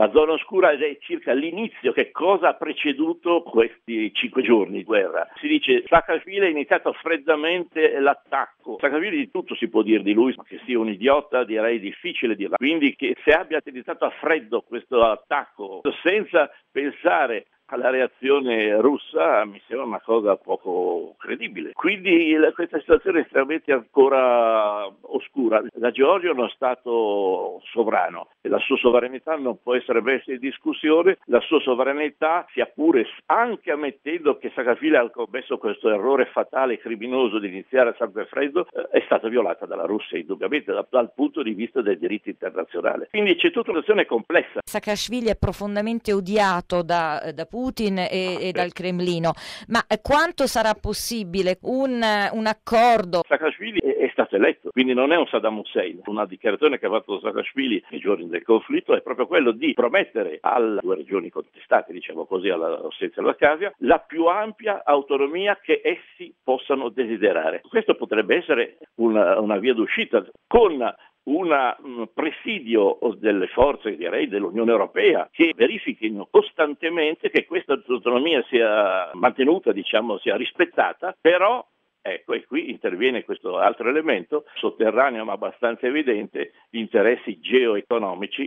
La zona oscura è circa l'inizio, che cosa ha preceduto questi 5 giorni di guerra. Si dice Saakashvili ha iniziato freddamente l'attacco. Saakashvili di tutto si può dire di lui, ma che sia un idiota direi difficile dirla. Quindi che se abbia iniziato a freddo questo attacco senza pensare alla reazione russa mi sembra una cosa poco credibile. Quindi questa situazione è estremamente ancora oscura. La Georgia è uno stato sovrano e la sua sovranità non può essere messa in discussione. La sua sovranità, sia pure anche ammettendo che Saakashvili ha commesso questo errore fatale e criminoso di iniziare a sangue freddo, è stata violata dalla Russia indubbiamente dal punto di vista del diritto internazionale. Quindi c'è tutta una situazione complessa. Saakashvili è profondamente odiato da Putin e dal Cremlino, ma quanto sarà possibile un accordo? Saakashvili è stato eletto, quindi non è un Saddam Hussein. Una dichiarazione che ha fatto Saakashvili nei giorni del conflitto è proprio quello di promettere alle due regioni contestate, diciamo così, alla Ossetia e all'Abkhazia, la più ampia autonomia che essi possano desiderare. Questo potrebbe essere una via d'uscita con un presidio delle forze, direi, dell'Unione Europea che verifichino costantemente che questa autonomia sia mantenuta, diciamo, sia rispettata, però ecco, e qui interviene questo altro elemento sotterraneo ma abbastanza evidente, gli interessi geoeconomici